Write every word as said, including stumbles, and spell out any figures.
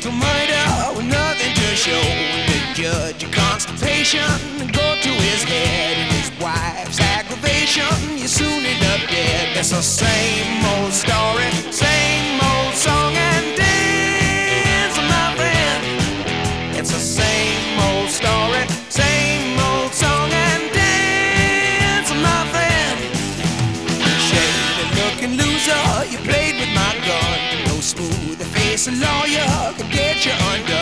mental murder with nothing to show. The judge, your constipation, go to his head, and his wife's aggravation, you soon end up dead. It's the same old story, same old song and dance, my friend. It's the same old story, same old song and dance, my friend. Shady looking loser, you played with my gun. No smooth face a lawyer could get you undone.